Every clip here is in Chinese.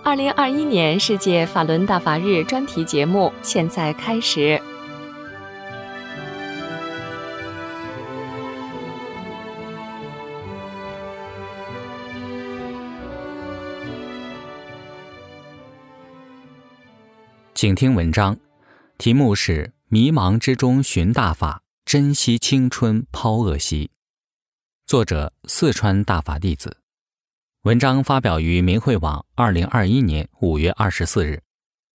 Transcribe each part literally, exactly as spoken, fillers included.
二零二一年世界法轮大法日专题节目现在开始。 请听文章，题目是迷茫之中寻大法，珍惜青春抛恶习。作者四川大法弟子。文章发表于明慧网二零二一年五月二十四日。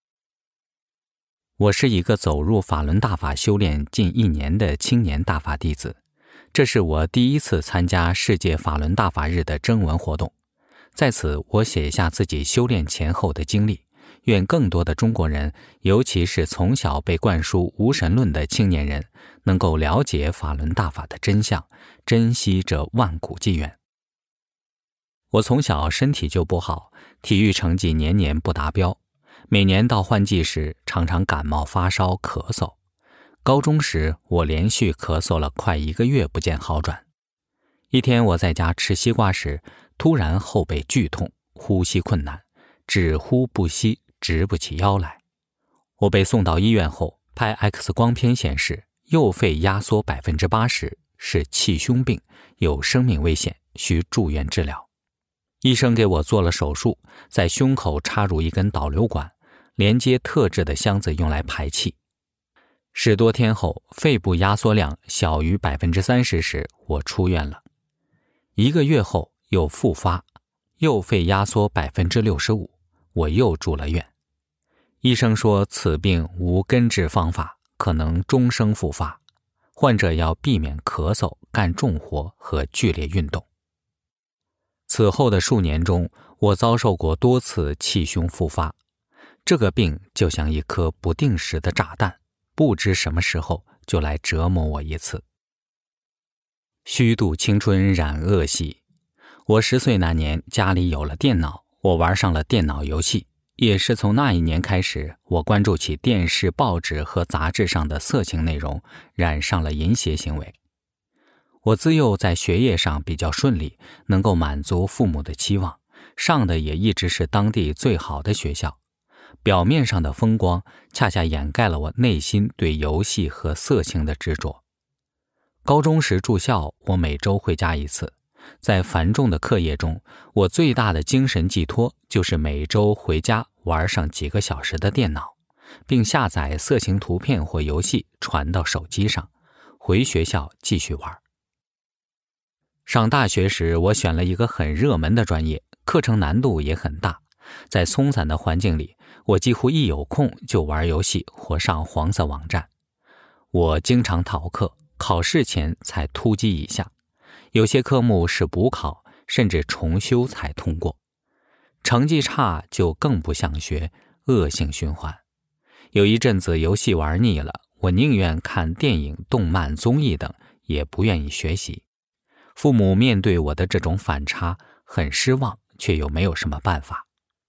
我是一个走入法轮大法修炼近一年的青年大法弟子，这是我第一次参加世界法轮大法日的征文活动。在此，我写下自己修炼前后的经历，愿更多的中国人，尤其是从小被灌输无神论的青年人，能够了解法轮大法的真相，珍惜这万古机缘。我从小身体就不好，体育成绩年年不达标，每年到换季时常常感冒发烧咳嗽。高中时我连续咳嗽了快一个月不见好转。一天我在家吃西瓜时，突然后背剧痛，呼吸困难，只呼不吸，直不起腰来。我被送到医院后，拍 X 光片显示右肺压缩 百分之八十， 是气胸病，有生命危险，需住院治疗。医生给我做了手术，在胸口插入一根导流管，连接特制的箱子用来排气。十多天后，肺部压缩量小于 百分之三十 时，我出院了。一个月后又复发，右肺压缩 百分之六十五， 我又住了院。医生说此病无根治方法，可能终生复发，患者要避免咳嗽、干重活和剧烈运动。此后的数年中，我遭受过多次气胸复发。这个病就像一颗不定时的炸弹，不知什么时候就来折磨我一次。虚度青春染恶习。我十岁那年家里有了电脑，我玩上了电脑游戏。也是从那一年开始，我关注起电视、报纸和杂志上的色情内容，染上了淫邪行为。我自幼在学业上比较顺利，能够满足父母的期望，上的也一直是当地最好的学校。表面上的风光恰恰掩盖了我内心对游戏和色情的执着。高中时住校，我每周回家一次。在繁重的课业中，我最大的精神寄托就是每周回家玩上几个小时的电脑，并下载色情图片或游戏传到手机上，回学校继续玩。上大学时，我选了一个很热门的专业，课程难度也很大。在松散的环境里，我几乎一有空就玩游戏或上黄色网站。我经常逃课，考试前才突击一下。有些科目是补考，甚至重修才通过。成绩差就更不想学，恶性循环。有一阵子游戏玩腻了，我宁愿看电影、动漫、综艺等，也不愿意学习。父母面对我的这种反差很失望，却又没有什么办法。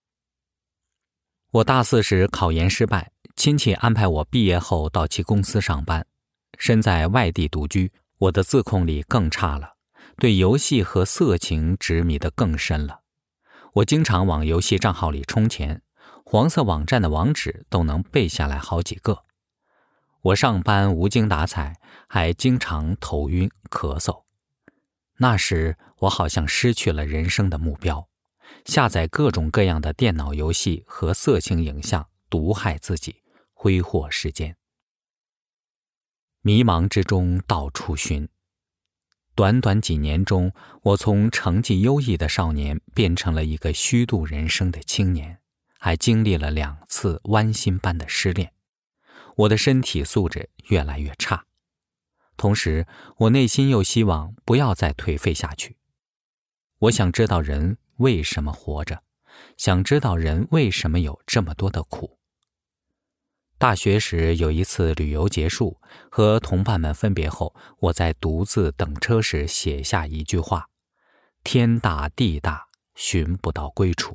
我大四时考研失败，亲戚安排我毕业后到其公司上班。身在外地独居，我的自控力更差了，对游戏和色情执迷得更深了。我经常往游戏账号里充钱，黄色网站的网址都能背下来好几个。我上班无精打采，还经常头晕咳嗽。那时我好像失去了人生的目标，下载各种各样的电脑游戏和色情影像，毒害自己，挥霍时间。迷茫之中到处寻。短短几年中，我从成绩优异的少年变成了一个虚度人生的青年，还经历了两次剜心般的失恋。我的身体素质越来越差，同时我内心又希望不要再颓废下去。我想知道人为什么活着，想知道人为什么有这么多的苦。大学时有一次旅游结束，和同伴们分别后，我在独自等车时写下一句话：天大地大，寻不到归处。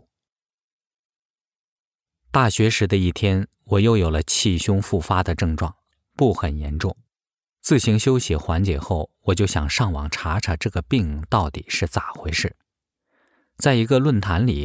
大学时的一天，我又有了气胸复发的症状，不很严重。自行休息缓解后，我就想上网查查这个病到底是咋回事。在一个论坛里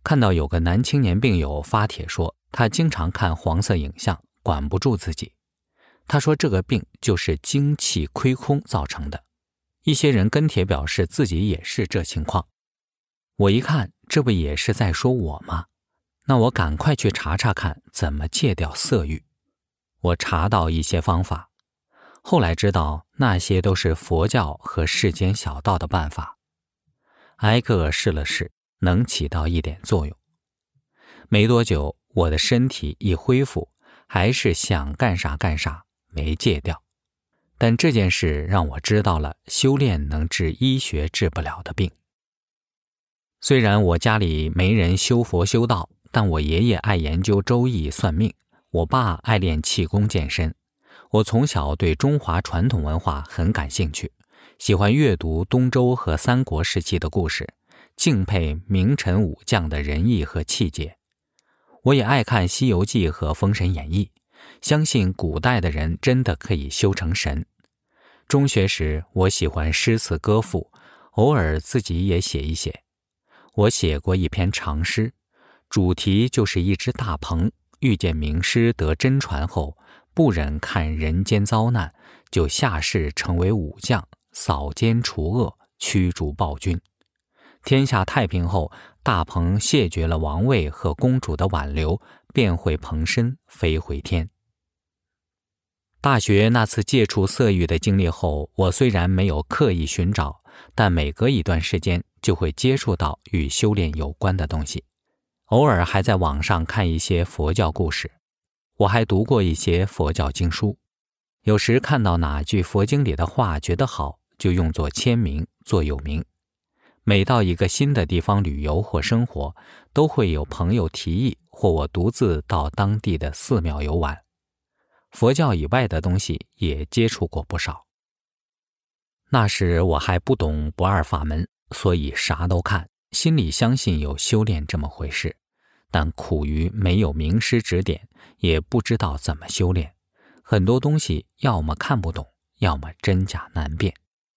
看到有个男青年病友发帖说，他经常看黄色影像，管不住自己。他说这个病就是精气亏空造成的。一些人跟帖表示自己也是这情况。我一看，这不也是在说我吗？那我赶快去查查看怎么戒掉色欲。我查到一些方法，后来知道那些都是佛教和世间小道的办法，挨个试了试，能起到一点作用。没多久，我的身体一恢复，还是想干啥干啥，没戒掉。但这件事让我知道了修炼能治医学治不了的病。虽然我家里没人修佛修道，但我爷爷爱研究周易算命，我爸爱练气功健身。我从小对中华传统文化很感兴趣，喜欢阅读东周和三国时期的故事，敬佩名臣武将的仁义和气节。我也爱看《西游记》和《封神演义》，相信古代的人真的可以修成神。中学时，我喜欢诗词歌赋，偶尔自己也写一写。我写过一篇长诗，主题就是一只大鹏遇见名师得真传后，不忍看人间遭难，就下世成为武将，扫奸除恶，驱逐暴君。天下太平后，大鹏谢绝了王位和公主的挽留，便会鹏身飞回天。大学那次戒除色欲的经历后，我虽然没有刻意寻找，但每隔一段时间就会接触到与修炼有关的东西，偶尔还在网上看一些佛教故事。我还读过一些佛教经书，有时看到哪句佛经里的话觉得好，就用作签名座右铭。每到一个新的地方旅游或生活，都会有朋友提议，或我独自到当地的寺庙游玩。佛教以外的东西也接触过不少。那时我还不懂不二法门，所以啥都看，心里相信有修炼这么回事，但苦于没有名师指点，也不知道怎么修炼，很多东西要么看不懂，要么真假难辨。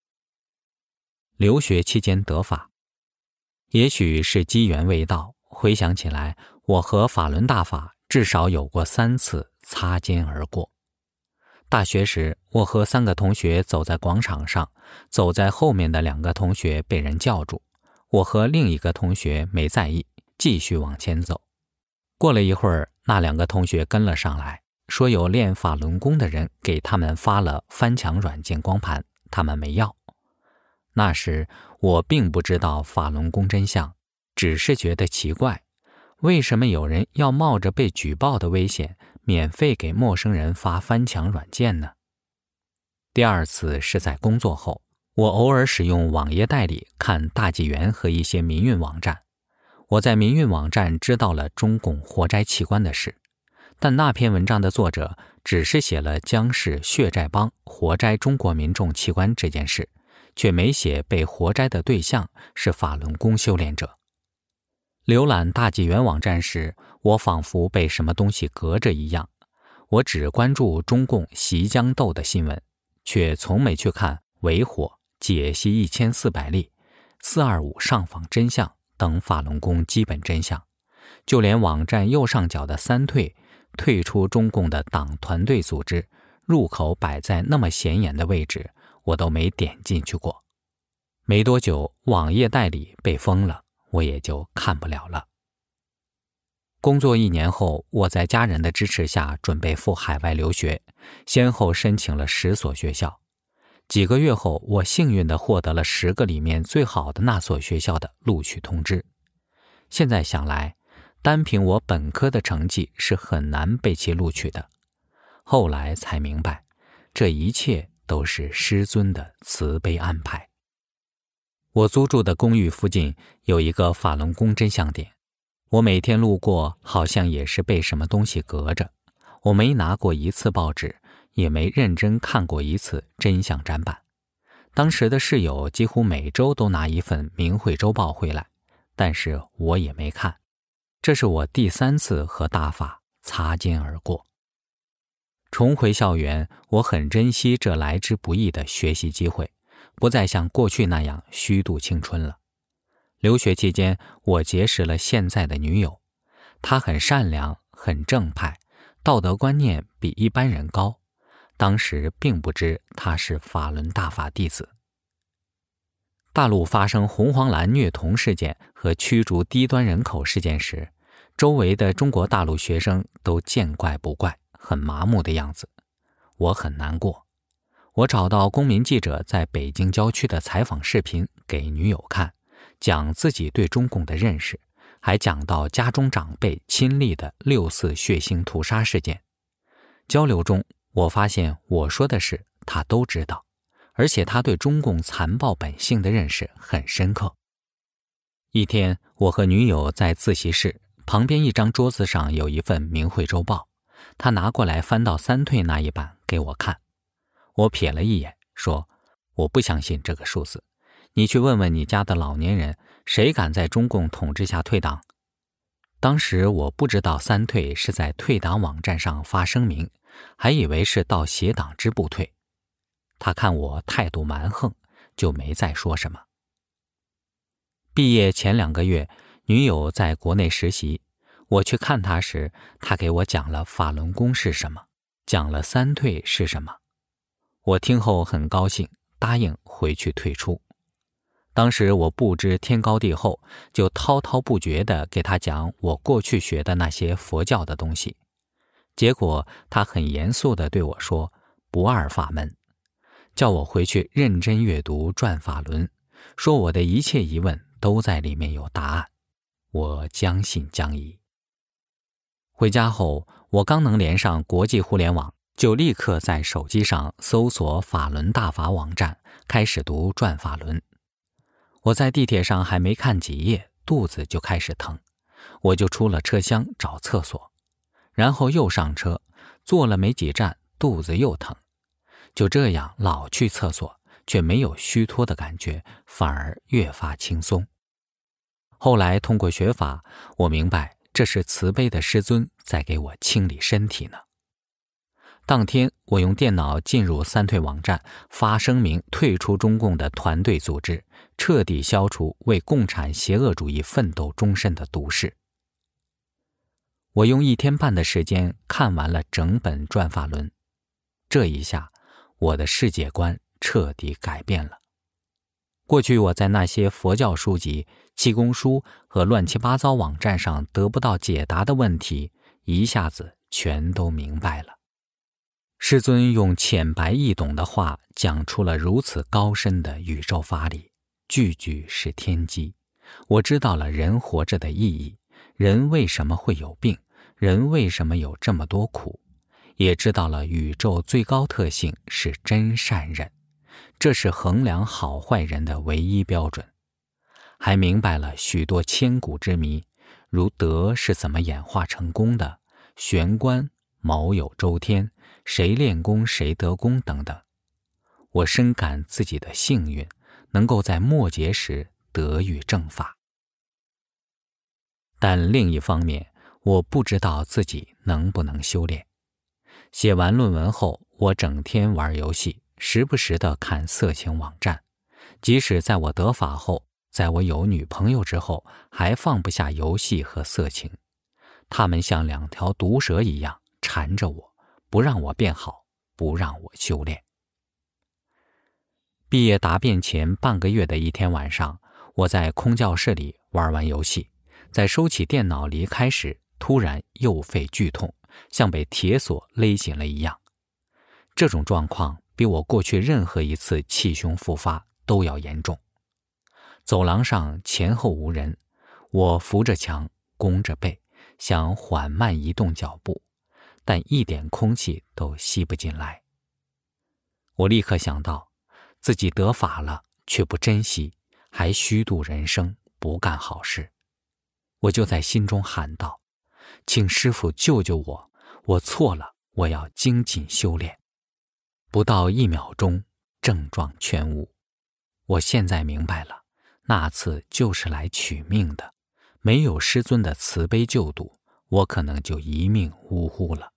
留学期间得法，也许是机缘未到，回想起来，我和法轮大法至少有过三次擦肩而过。大学时，我和三个同学走在广场上，走在后面的两个同学被人叫住，我和另一个同学没在意，继续往前走。过了一会儿，那两个同学跟了上来，说有练法轮功的人给他们发了翻墙软件光盘，他们没要。那时我并不知道法轮功真相，只是觉得奇怪，为什么有人要冒着被举报的危险，免费给陌生人发翻墙软件呢？第二次是在工作后，我偶尔使用网页代理看大纪元和一些民运网站。我在民运网站知道了中共活摘器官的事，但那篇文章的作者只是写了江氏血债帮活摘中国民众器官这件事，却没写被活摘的对象是法轮功修炼者。浏览大纪元网站时，我仿佛被什么东西隔着一样，我只关注中共袭江斗的新闻，却从没去看围火、解析一千四百例、四二五上访真相等法轮功基本真相。就连网站右上角的三退，退出中共的党团队组织，入口摆在那么显眼的位置，我都没点进去过。没多久，网页代理被封了，我也就看不了了。工作一年后，我在家人的支持下准备赴海外留学，先后申请了十所学校。几个月后，我幸运地获得了十个里面最好的那所学校的录取通知。现在想来，单凭我本科的成绩是很难被其录取的。后来才明白，这一切都是师尊的慈悲安排。我租住的公寓附近有一个法轮功真相点，我每天路过，好像也是被什么东西隔着。我没拿过一次报纸，也没认真看过一次真相展板。当时的室友几乎每周都拿一份《明慧周报》回来，但是我也没看。这是我第三次和大法擦肩而过。重回校园，我很珍惜这来之不易的学习机会，不再像过去那样虚度青春了。 留学期间，我结识了现在的女友，她很善良，很正派，道德观念比一般人高。当时并不知她是法轮大法弟子。大陆发生红黄蓝虐童事件和驱逐低端人口事件时，周围的中国大陆学生都见怪不怪，很麻木的样子。我很难过。我找到公民记者在北京郊区的采访视频给女友看，讲自己对中共的认识，还讲到家中长辈亲历的六四血腥屠杀事件。交流中，我发现我说的事他都知道，而且他对中共残暴本性的认识很深刻。一天，我和女友在自习室，旁边一张桌子上有一份《明慧周报》，她拿过来翻到三退那一版给我看。我瞥了一眼，说：我不相信这个数字，你去问问你家的老年人，谁敢在中共统治下退党？当时我不知道三退是在退党网站上发声明，还以为是到协党支部退。他看我态度蛮横，就没再说什么。毕业前两个月，女友在国内实习，我去看她时，她给我讲了法轮功是什么，讲了三退是什么。我听后很高兴，答应回去退出。当时我不知天高地厚，就滔滔不绝地给他讲我过去学的那些佛教的东西。结果他很严肃地对我说：不二法门，叫我回去认真阅读《转法轮》，说我的一切疑问都在里面有答案。我将信将疑。回家后，我刚能连上国际互联网，就立刻在手机上搜索法轮大法网站，开始读《转法轮》。我在地铁上还没看几页，肚子就开始疼，我就出了车厢找厕所，然后又上车，坐了没几站，肚子又疼。就这样老去厕所，却没有虚脱的感觉，反而越发轻松。后来通过学法，我明白这是慈悲的师尊在给我清理身体呢。当天，我用电脑进入三退网站，发声明退出中共的团队组织，彻底消除为共产邪恶主义奋斗终身的毒誓。我用一天半的时间看完了整本《转法轮》，这一下，我的世界观彻底改变了。过去我在那些佛教书籍、气功书和乱七八糟网站上得不到解答的问题，一下子全都明白了。师尊用浅白易懂的话讲出了如此高深的宇宙法理，句句是天机。我知道了人活着的意义，人为什么会有病，人为什么有这么多苦，也知道了宇宙最高特性是真善忍，这是衡量好坏人的唯一标准。还明白了许多千古之谜，如德是怎么演化成功的，玄关、卯酉周天，谁练功谁得功等等。我深感自己的幸运，能够在末节时得遇正法。但另一方面，我不知道自己能不能修炼。写完论文后，我整天玩游戏，时不时地看色情网站。即使在我得法后，在我有女朋友之后，还放不下游戏和色情。它们像两条毒蛇一样缠着我，不让我变好，不让我修炼。毕业答辩前半个月的一天晚上，我在空教室里玩完游戏，在收起电脑离开时，突然右肺剧痛，像被铁锁勒紧了一样。这种状况比我过去任何一次气胸复发都要严重。走廊上前后无人，我扶着墙，弓着背，想缓慢移动脚步，但一点空气都吸不进来。我立刻想到，自己得法了，却不珍惜，还虚度人生，不干好事。我就在心中喊道：请师父救救我，我错了，我要精进修炼。不到一秒钟，症状全无。我现在明白了，那次就是来取命的，没有师尊的慈悲救度，我可能就一命呜呼了。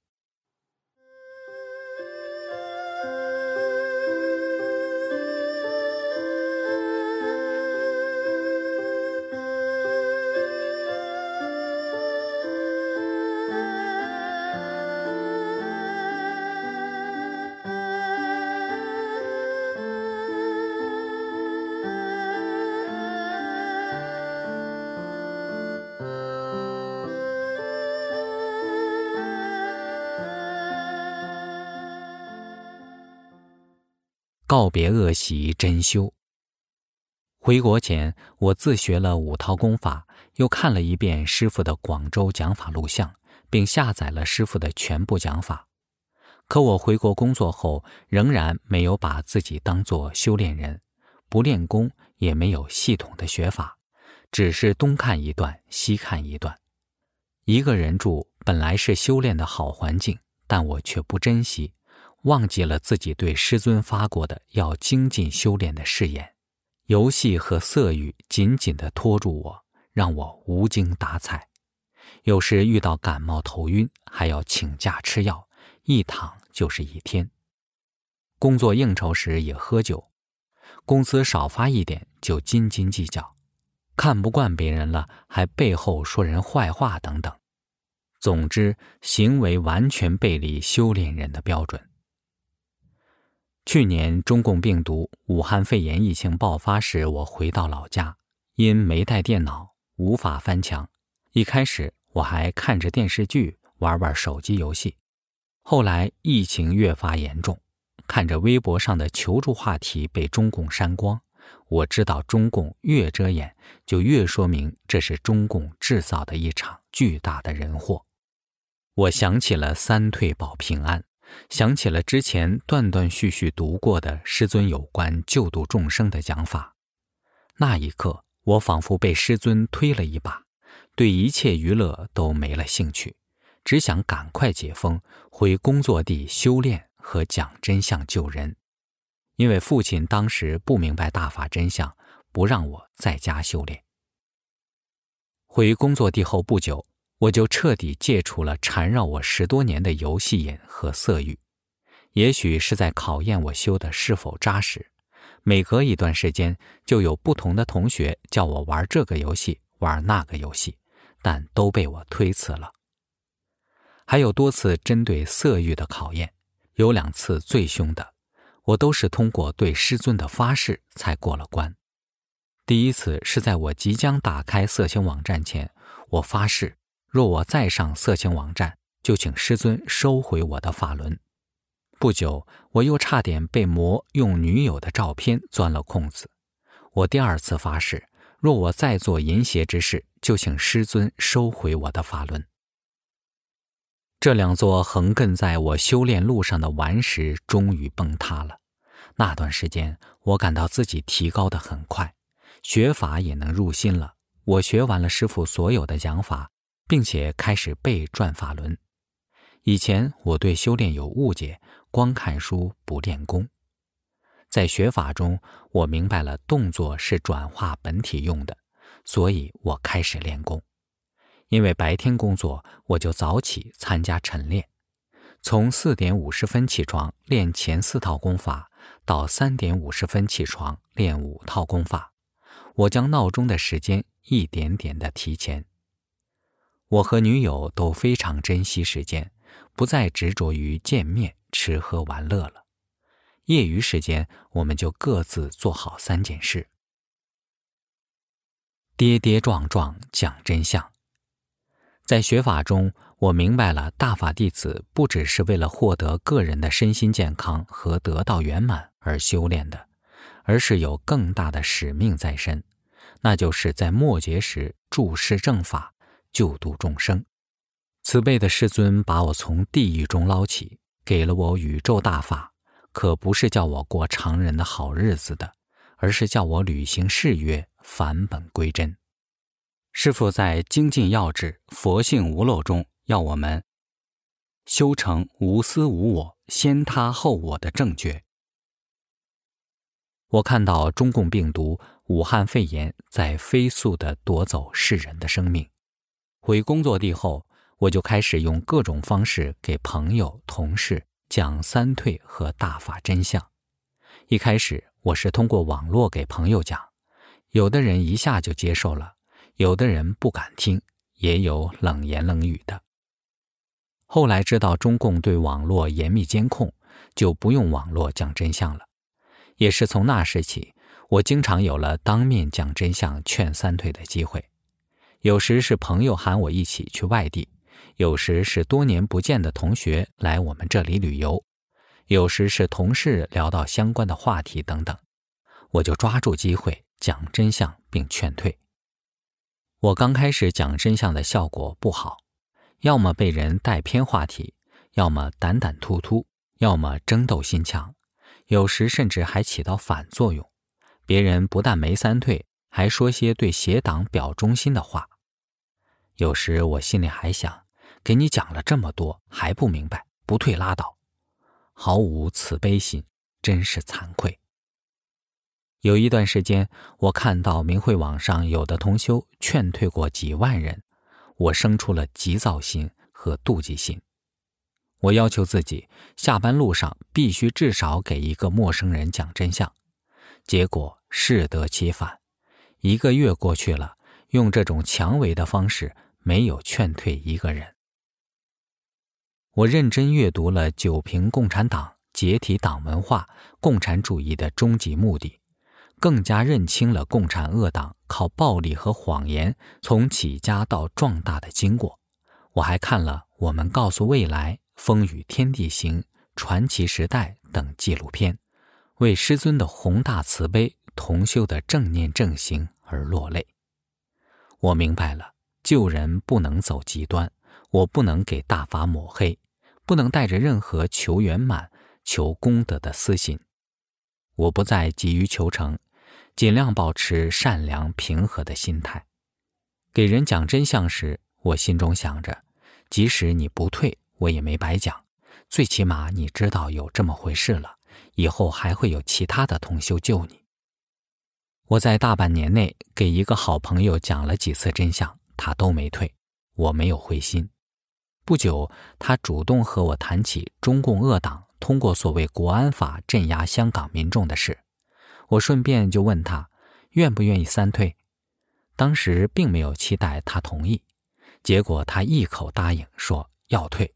告别恶习真修。回国前，我自学了五套功法，又看了一遍师父的广州讲法录像，并下载了师父的全部讲法。可我回国工作后，仍然没有把自己当作修炼人，不练功，也没有系统的学法，只是东看一段，西看一段。一个人住本来是修炼的好环境，但我却不珍惜，忘记了自己对师尊发过的要精进修炼的誓言。游戏和色欲紧紧地拖住我，让我无精打采。有时遇到感冒头晕，还要请假吃药，一躺就是一天。工作应酬时也喝酒，工资少发一点就斤斤计较，看不惯别人了还背后说人坏话等等。总之，行为完全背离修炼人的标准。去年中共病毒武汉肺炎疫情爆发时，我回到老家，因没带电脑无法翻墙。一开始我还看着电视剧，玩玩手机游戏。后来疫情越发严重，看着微博上的求助话题被中共删光，我知道中共越遮掩，就越说明这是中共制造的一场巨大的人祸。我想起了三退保平安，想起了之前断断续续读过的师尊有关救度众生的讲法。那一刻，我仿佛被师尊推了一把，对一切娱乐都没了兴趣，只想赶快解封，回工作地修炼和讲真相救人。因为父亲当时不明白大法真相，不让我在家修炼。回工作地后不久，我就彻底戒除了缠绕我十多年的游戏瘾和色欲。也许是在考验我修的是否扎实，每隔一段时间就有不同的同学叫我玩这个游戏，玩那个游戏，但都被我推辞了。还有多次针对色欲的考验，有两次最凶的，我都是通过对师尊的发誓才过了关。第一次是在我即将打开色情网站前，我发誓若我再上色情网站，就请师尊收回我的法轮。不久，我又差点被魔用女友的照片钻了空子。我第二次发誓，若我再做淫邪之事，就请师尊收回我的法轮。这两座横亘在我修炼路上的顽石终于崩塌了。那段时间，我感到自己提高得很快，学法也能入心了。我学完了师父所有的讲法，并且开始背转法轮。以前我对修炼有误解，光看书不练功。在学法中，我明白了动作是转化本体用的，所以我开始练功。因为白天工作，我就早起参加晨练，从四点五十分起床练前四套功法，到三点五十分起床练五套功法。我将闹钟的时间一点点地提前。我和女友都非常珍惜时间，不再执着于见面、吃喝玩乐了。业余时间，我们就各自做好三件事。跌跌撞撞讲真相。在学法中，我明白了大法弟子不只是为了获得个人的身心健康和得道圆满而修炼的，而是有更大的使命在身，那就是在末劫时注释正法，救度众生。慈悲的师尊把我从地狱中捞起，给了我宇宙大法，可不是叫我过常人的好日子的，而是叫我履行誓约，返本归真。师父在精进要旨佛性无漏中要我们修成无私无我，先他后我的正觉。我看到中共病毒武汉肺炎在飞速地夺走世人的生命。回工作地后，我就开始用各种方式给朋友、同事讲三退和大法真相。一开始我是通过网络给朋友讲，有的人一下就接受了，有的人不敢听，也有冷言冷语的。后来知道中共对网络严密监控，就不用网络讲真相了。也是从那时起，我经常有了当面讲真相劝三退的机会。有时是朋友喊我一起去外地，有时是多年不见的同学来我们这里旅游， 有时是同事聊到相关的话题等等，我就抓住机会讲真相并劝退。我刚开始讲真相的效果不好，要么被人带偏话题，要么胆胆突突，要么争斗心强，有时甚至还起到反作用。别人不但没三退，还说些对邪党表忠心的话。有时我心里还想，给你讲了这么多，还不明白，不退拉倒，毫无慈悲心，真是惭愧。有一段时间，我看到明慧网上有的同修劝退过几万人，我生出了急躁心和妒忌心。我要求自己下班路上必须至少给一个陌生人讲真相，结果适得其反。一个月过去了，用这种强为的方式没有劝退一个人。我认真阅读了《九评共产党解体党文化共产主义的终极目的》，更加认清了共产恶党靠暴力和谎言从起家到壮大的经过。我还看了《我们告诉未来》《风雨天地行》《传奇时代》等纪录片，为师尊的宏大慈悲、同修的正念正行而落泪。我明白了，救人不能走极端，我不能给大法抹黑，不能带着任何求圆满、求功德的私心。我不再急于求成，尽量保持善良平和的心态。给人讲真相时，我心中想着，即使你不退，我也没白讲，最起码你知道有这么回事了，以后还会有其他的同修救你。我在大半年内给一个好朋友讲了几次真相，他都没退，我没有灰心。不久，他主动和我谈起中共恶党通过所谓国安法镇压香港民众的事，我顺便就问他愿不愿意三退。当时并没有期待他同意，结果他一口答应说要退。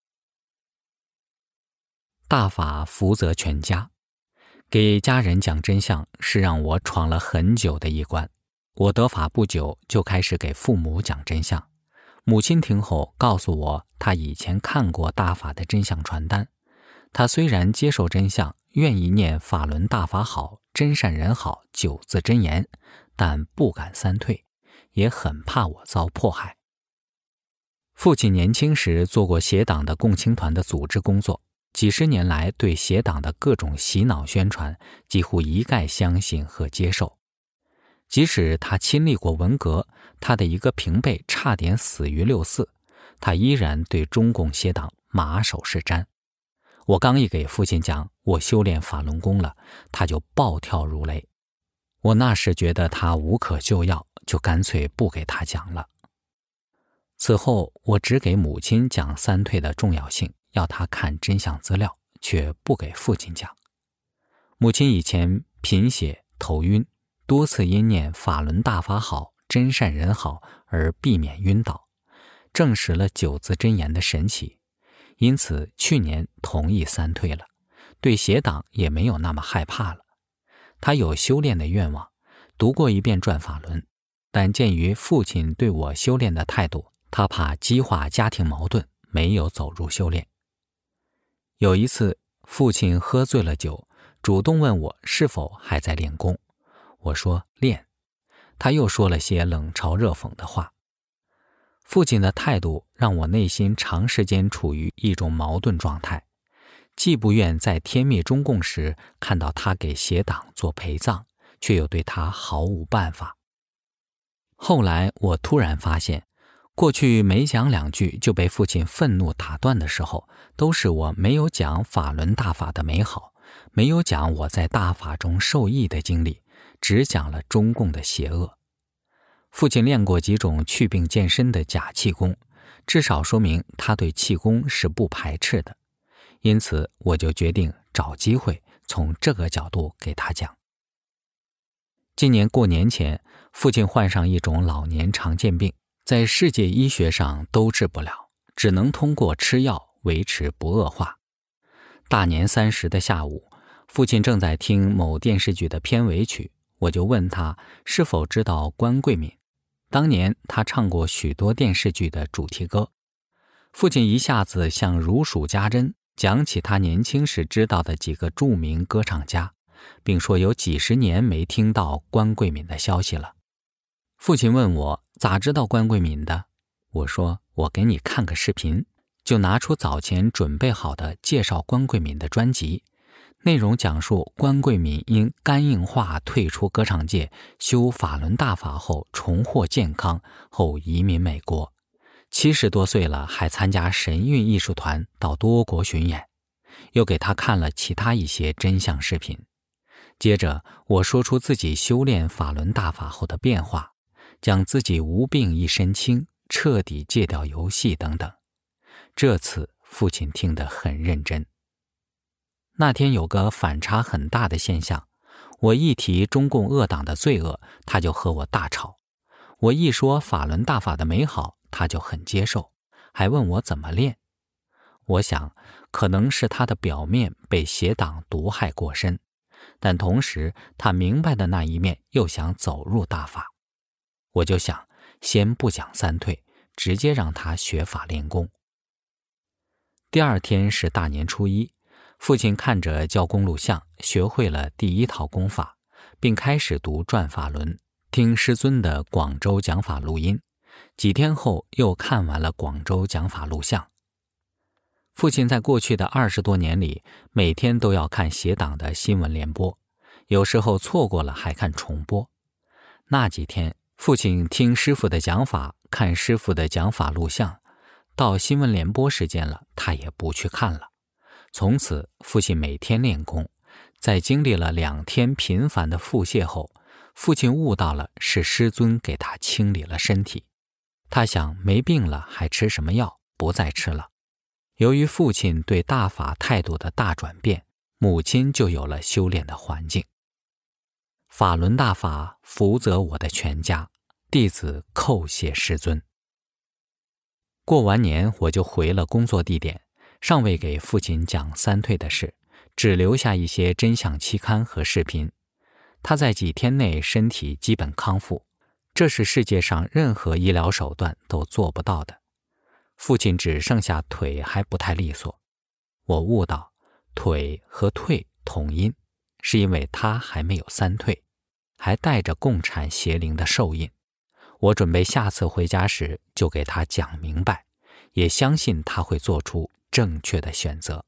大法福泽全家，给家人讲真相是让我闯了很久的一关。我得法不久就开始给父母讲真相，母亲听后告诉我，她以前看过大法的真相传单。她虽然接受真相，愿意念法轮大法好、真善人好九字真言，但不敢三退，也很怕我遭迫害。父亲年轻时做过邪党的共青团的组织工作，几十年来对邪党的各种洗脑宣传几乎一概相信和接受。即使他亲历过文革，他的一个平辈差点死于六四，他依然对中共邪党马首是瞻。我刚一给父亲讲我修炼法轮功了，他就暴跳如雷。我那时觉得他无可救药，就干脆不给他讲了。此后我只给母亲讲三退的重要性，要他看真相资料，却不给父亲讲。母亲以前贫血头晕，多次因念法轮大法好、真善人好而避免晕倒，证实了九字真言的神奇，因此去年同意三退了，对邪党也没有那么害怕了。他有修炼的愿望，读过一遍转法轮，但鉴于父亲对我修炼的态度，他怕激化家庭矛盾，没有走入修炼。有一次，父亲喝醉了酒，主动问我是否还在练功。我说练，他又说了些冷嘲热讽的话。父亲的态度让我内心长时间处于一种矛盾状态，既不愿在天灭中共时看到他给邪党做陪葬，却又对他毫无办法。后来我突然发现，过去没讲两句就被父亲愤怒打断的时候，都是我没有讲法轮大法的美好，没有讲我在大法中受益的经历，只讲了中共的邪恶。父亲练过几种祛病健身的假气功，至少说明他对气功是不排斥的，因此我就决定找机会从这个角度给他讲。今年过年前，父亲患上一种老年常见病，在世界医学上都治不了，只能通过吃药维持不恶化。大年三十的下午，父亲正在听某电视剧的片尾曲，我就问他是否知道关桂敏。当年他唱过许多电视剧的主题歌。父亲一下子像如数家珍， 讲起他年轻时知道的几个著名歌唱家，并说有几十年没听到关桂敏的消息了。父亲问我咋知道关桂敏的，我说我给你看个视频，就拿出早前准备好的介绍关桂敏的专辑，内容讲述关桂敏因肝硬化退出歌唱界，修法轮大法后重获健康，后移民美国，七十多岁了还参加神韵艺术团到多国巡演，又给他看了其他一些真相视频。接着我说出自己修炼法轮大法后的变化，讲自己无病一身轻，彻底戒掉游戏等等。这次父亲听得很认真。那天有个反差很大的现象，我一提中共恶党的罪恶，他就和我大吵；我一说法轮大法的美好，他就很接受，还问我怎么练。我想可能是他的表面被邪党毒害过深，但同时他明白的那一面又想走入大法。我就想先不讲三退，直接让他学法练功。第二天是大年初一，父亲看着教功录像，学会了第一套功法，并开始读转法轮，听师尊的广州讲法录音。几天后又看完了广州讲法录像。父亲在过去的二十多年里，每天都要看邪党的新闻联播，有时候错过了还看重播。那几天父亲听师父的讲法，看师父的讲法录像，到新闻联播时间了，他也不去看了。从此父亲每天练功，在经历了两天频繁的腹泻后，父亲悟到了是师尊给他清理了身体。他想没病了还吃什么药，不再吃了。由于父亲对大法态度的大转变，母亲就有了修炼的环境。法轮大法福泽我的全家，弟子叩谢师尊。过完年我就回了工作地点，尚未给父亲讲三退的事，只留下一些真相期刊和视频。他在几天内身体基本康复，这是世界上任何医疗手段都做不到的。父亲只剩下腿还不太利索，我悟到腿和退同音，是因为他还没有三退，还带着共产邪灵的受印。我准备下次回家时就给他讲明白，也相信他会做出正确的选择。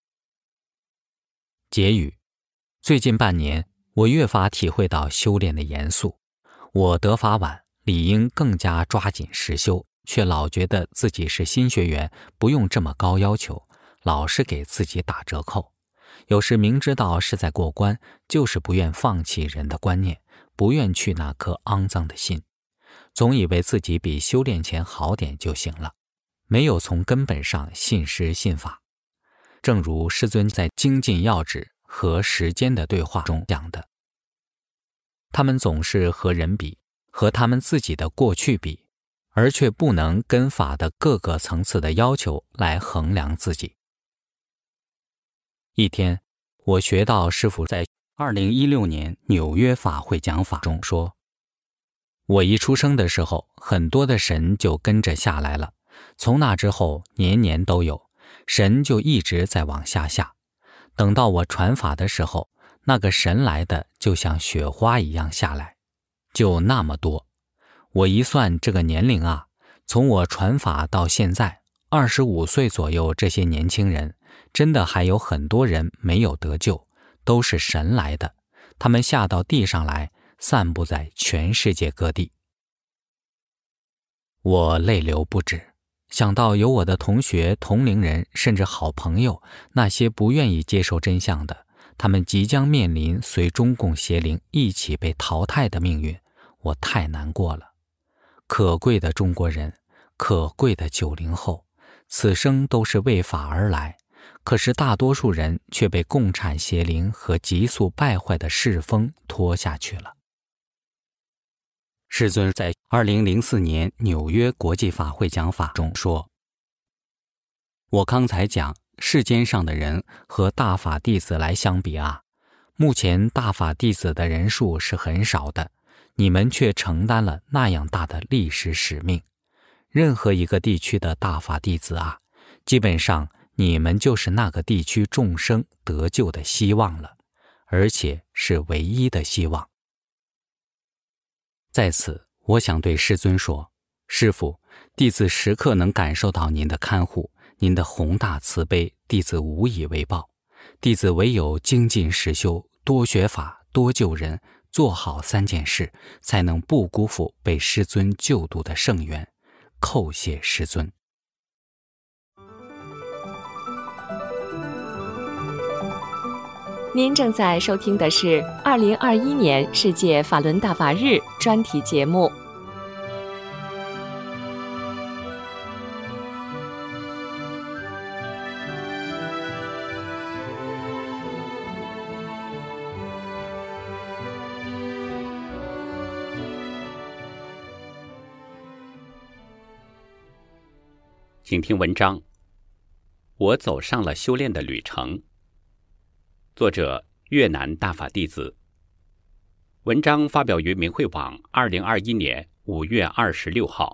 结语：最近半年，我越发体会到修炼的严肃。我得法晚，理应更加抓紧实修，却老觉得自己是新学员，不用这么高要求，老是给自己打折扣。有时明知道是在过关，就是不愿放弃人的观念，不愿去那颗肮脏的心，总以为自己比修炼前好点就行了，没有从根本上信师信法。正如师尊在《精进要旨》和时间的对话中讲的，他们总是和人比，和他们自己的过去比，而却不能跟法的各个层次的要求来衡量自己。一天，我学到师父在二零一六年纽约法会讲法中说，我一出生的时候，很多的神就跟着下来了，从那之后年年都有，神就一直在往下下。等到我传法的时候，那个神来的就像雪花一样下来，就那么多。我一算这个年龄啊，从我传法到现在二十五岁左右，这些年轻人真的还有很多人没有得救，都是神来的，他们下到地上来，散布在全世界各地。我泪流不止，想到有我的同学、同龄人，甚至好朋友，那些不愿意接受真相的，他们即将面临随中共邪灵一起被淘汰的命运，我太难过了。可贵的中国人，可贵的九零后，此生都是为法而来，可是大多数人却被共产邪灵和急速败坏的世风拖下去了。师尊在二零零四年纽约国际法会讲法中说，我刚才讲世间上的人和大法弟子来相比啊，目前大法弟子的人数是很少的，你们却承担了那样大的历史使命。任何一个地区的大法弟子啊，基本上你们就是那个地区众生得救的希望了，而且是唯一的希望。在此，我想对师尊说，师父，弟子时刻能感受到您的看护，您的宏大慈悲，弟子无以为报。弟子唯有精进实修，多学法，多救人，做好三件事，才能不辜负被师尊救度的圣缘。叩谢师尊。 您正在收听的是二零二一年世界法轮大法日专题节目。 请听文章，我走上了修炼的旅程。作者越南大法弟子。文章发表于明慧网二零二一年五月二十六号。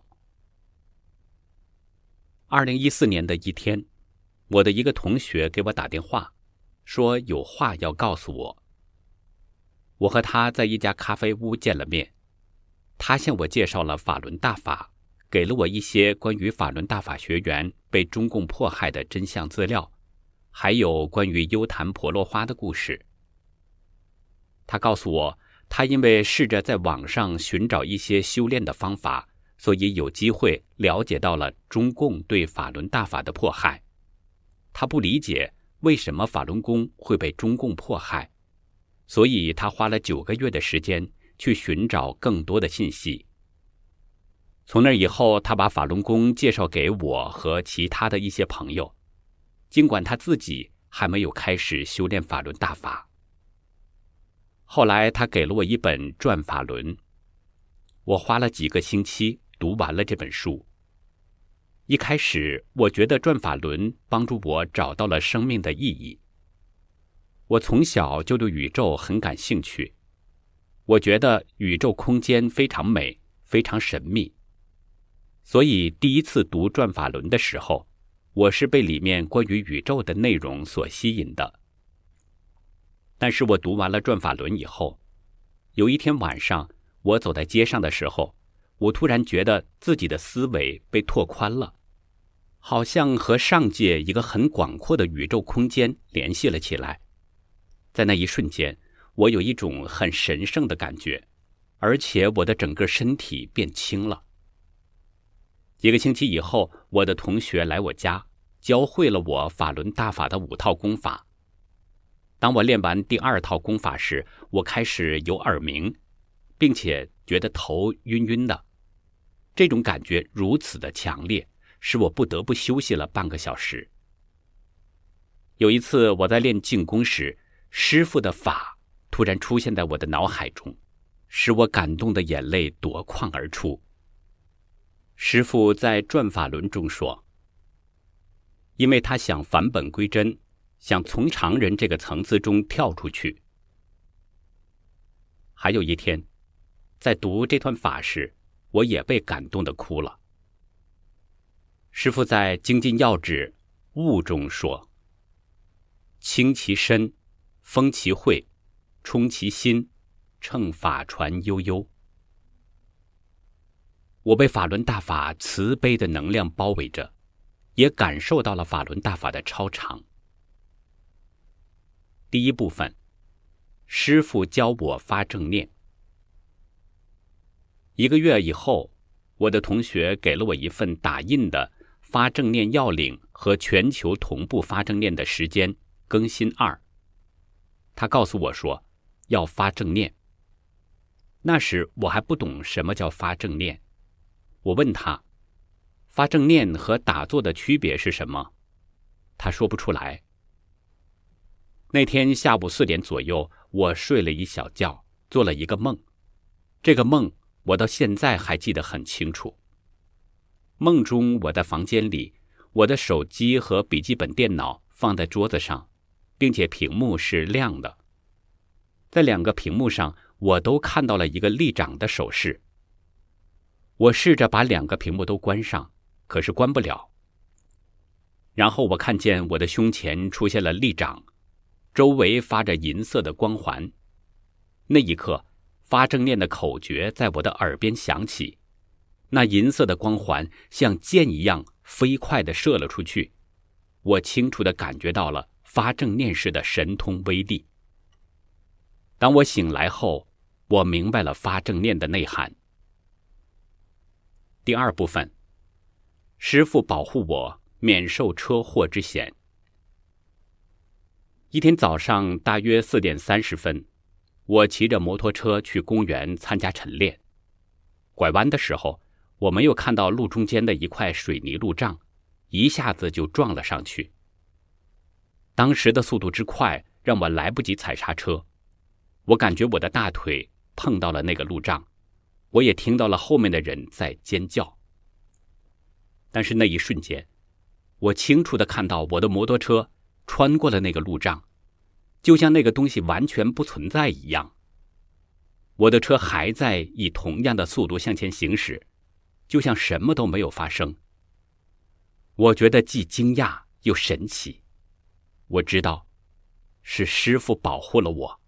二零一四年的一天，我的一个同学给我打电话，说有话要告诉我。我和他在一家咖啡屋见了面，他向我介绍了法轮大法，给了我一些关于法轮大法学员被中共迫害的真相资料，还有关于优昙婆罗花的故事。他告诉我，他因为试着在网上寻找一些修炼的方法，所以有机会了解到了中共对法轮大法的迫害。他不理解为什么法轮功会被中共迫害，所以他花了九个月的时间去寻找更多的信息。从那以后，他把法轮功介绍给我和其他的一些朋友，尽管他自己还没有开始修炼法轮大法。后来他给了我一本《转法轮》，我花了几个星期读完了这本书。一开始我觉得《转法轮》帮助我找到了生命的意义。我从小就对宇宙很感兴趣，我觉得宇宙空间非常美，非常神秘。所以第一次读《转法轮》的时候，我是被里面关于宇宙的内容所吸引的。但是我读完了《转法轮》以后，有一天晚上，我走在街上的时候，我突然觉得自己的思维被拓宽了，好像和上界一个很广阔的宇宙空间联系了起来。在那一瞬间，我有一种很神圣的感觉，而且我的整个身体变轻了。一个星期以后，我的同学来我家，教会了我法轮大法的五套功法。当我练完第二套功法时，我开始有耳鸣，并且觉得头晕晕的。这种感觉如此的强烈，使我不得不休息了半个小时。有一次我在练静功时，师父的法突然出现在我的脑海中，使我感动的眼泪夺眶而出。师父在《转法轮》中说，因为他想返本归真，想从常人这个层次中跳出去。还有一天，在读这段法时，我也被感动地哭了。师父在《精进要旨悟》中说，清其身，风其慧，冲其心，乘法传悠悠。我被法轮大法慈悲的能量包围着，也感受到了法轮大法的超常。第一部分，师父教我发正念。一个月以后，我的同学给了我一份打印的发正念要领和全球同步发正念的时间更新二。他告诉我说，要发正念。那时我还不懂什么叫发正念。我问他，发正念和打坐的区别是什么？他说不出来。那天下午四点左右，我睡了一小觉，做了一个梦。这个梦我到现在还记得很清楚。梦中我在房间里，我的手机和笔记本电脑放在桌子上，并且屏幕是亮的。在两个屏幕上，我都看到了一个立掌的手势。我试着把两个屏幕都关上，可是关不了。 然后我看见我的胸前出现了利掌，周围发着银色的光环。那一刻，发正念的口诀在我的耳边响起，那银色的光环像箭一样飞快地射了出去。我清楚地感觉到了发正念时的神通威力。当我醒来后，我明白了发正念的内涵。第二部分，师父保护我免受车祸之险。一天早上大约四点三十分，我骑着摩托车去公园参加晨练。拐弯的时候，我没有看到路中间的一块水泥路障，一下子就撞了上去。当时的速度之快，让我来不及踩刹车。我感觉我的大腿碰到了那个路障，我也听到了后面的人在尖叫。但是那一瞬间，我清楚地看到我的摩托车穿过了那个路障，就像那个东西完全不存在一样。我的车还在以同样的速度向前行驶，就像什么都没有发生。我觉得既惊讶又神奇。我知道，是师父保护了我。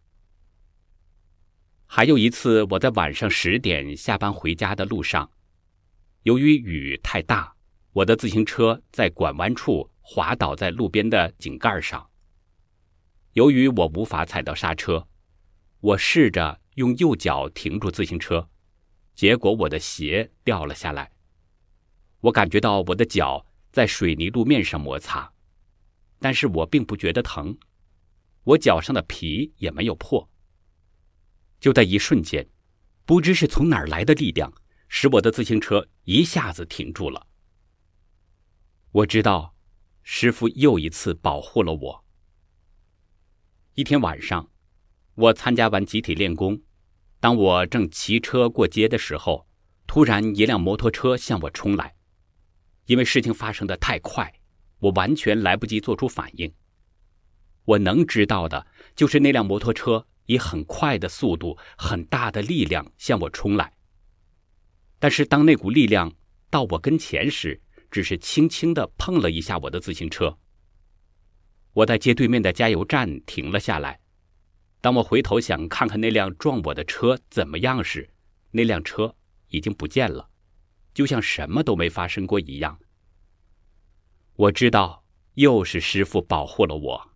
还有一次，我在晚上十点下班回家的路上，由于雨太大，我的自行车在拐弯处滑倒在路边的井盖上。由于我无法踩到刹车，我试着用右脚停住自行车，结果我的鞋掉了下来。我感觉到我的脚在水泥路面上摩擦，但是我并不觉得疼，我脚上的皮也没有破。就在一瞬间，不知是从哪儿来的力量，使我的自行车一下子停住了。我知道，师父又一次保护了我。一天晚上，我参加完集体练功，当我正骑车过街的时候，突然一辆摩托车向我冲来。因为事情发生得太快，我完全来不及做出反应。我能知道的就是那辆摩托车以很快的速度、很大的力量向我冲来。但是当那股力量到我跟前时，只是轻轻地碰了一下我的自行车。我在街对面的加油站停了下来。当我回头想看看那辆撞我的车怎么样时，那辆车已经不见了，就像什么都没发生过一样。我知道，又是师父保护了我。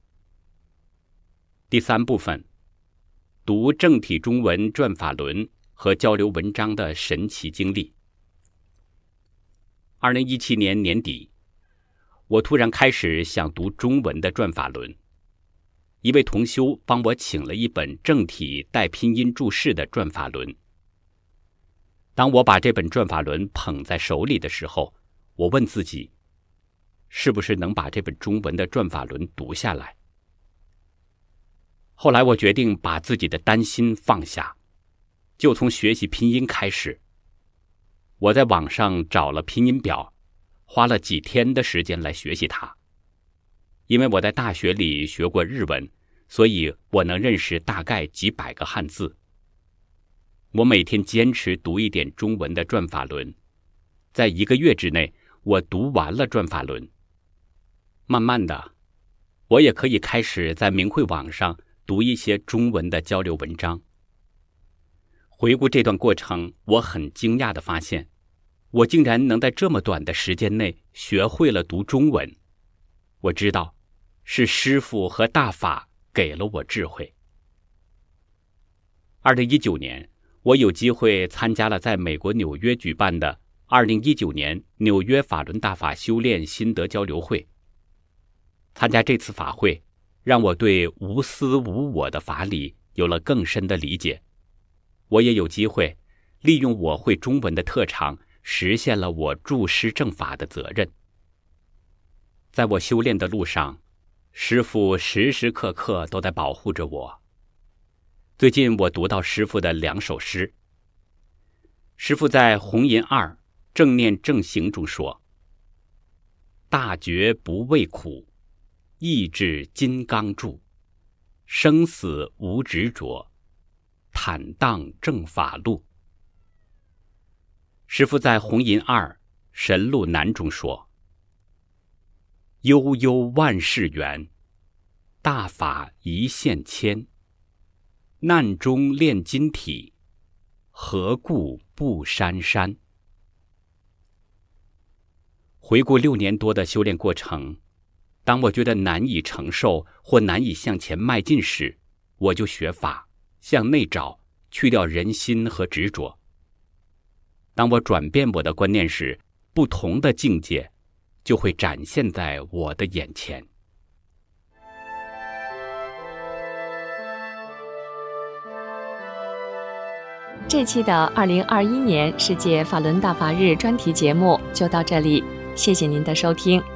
第三部分，读正体中文转法轮和交流文章的神奇经历。二零一七年年底，我突然开始想读中文的转法轮。一位同修帮我请了一本正体带拼音注释的转法轮。当我把这本转法轮捧在手里的时候，我问自己，是不是能把这本中文的转法轮读下来？后来我决定把自己的担心放下，就从学习拼音开始。我在网上找了拼音表，花了几天的时间来学习它。因为我在大学里学过日文，所以我能认识大概几百个汉字。我每天坚持读一点中文的转法轮，在一个月之内，我读完了转法轮。慢慢的，我也可以开始在明慧网上读一些中文的交流文章。回顾这段过程，我很惊讶地发现，我竟然能在这么短的时间内学会了读中文。我知道，是师父和大法给了我智慧。二零一九年，我有机会参加了在美国纽约举办的二零一九年纽约法轮大法修炼心得交流会。参加这次法会，让我对无私无我的法理有了更深的理解。我也有机会利用我会中文的特长，实现了我助师正法的责任。在我修炼的路上，师父时时刻刻都在保护着我。最近我读到师父的两首诗。师父在红银二正念正行中说，大觉不畏苦，意志金刚柱，生死无执着，坦荡正法路。师父在红银二神路南中说， 悠悠万事圆，大法一线牵。难中炼金体，何故不珊珊？回顾六年多的修炼过程，当我觉得难以承受或难以向前迈进时，我就学法，向内找，去掉人心和执着。当我转变我的观念时，不同的境界就会展现在我的眼前。 这期的二零二一年世界法轮大法日专题节目就到这里，谢谢您的收听。